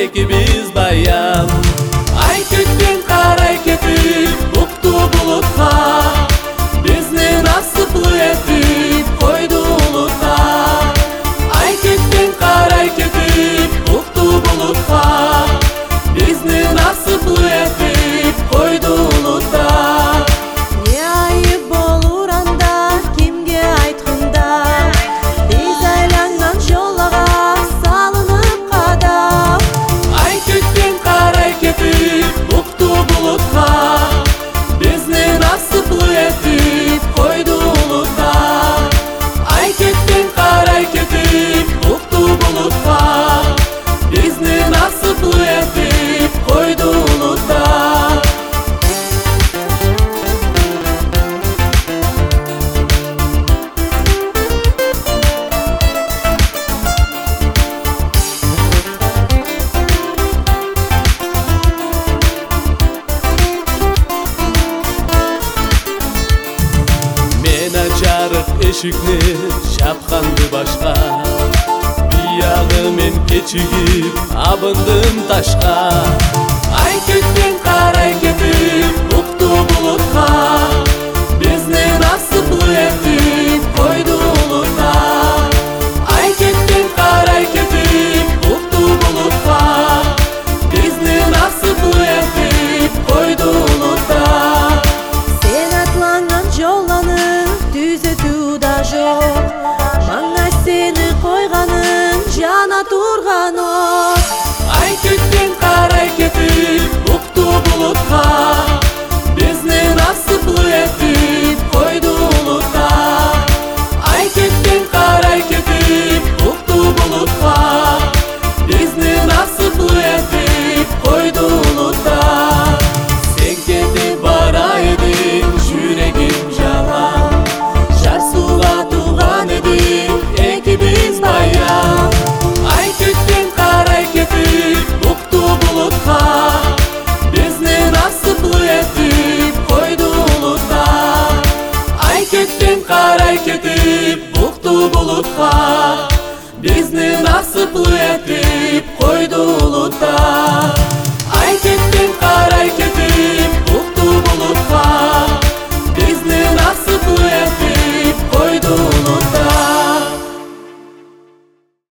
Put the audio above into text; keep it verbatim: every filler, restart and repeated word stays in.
экибиз баян. Ай көкпен карай кетип укту булутка, бизни насыплы этип койду улутка. Ай көкпен карай кетип укту булутка, бизни насыплы этип койду улутка. Не айып болур анда, кимге айтканда, биз айланган жолага салынып кадап. Ай көкпен карай кетип укту булутка, бизни насыплы этип койду улутка. Ай көкпен карай кетип укту булутка, бизни насыплы этип койду улутка. Мен ачарык эшикни чапканды башка, биягы мен кечигип абындым ташка. Ай көкпен карай кетип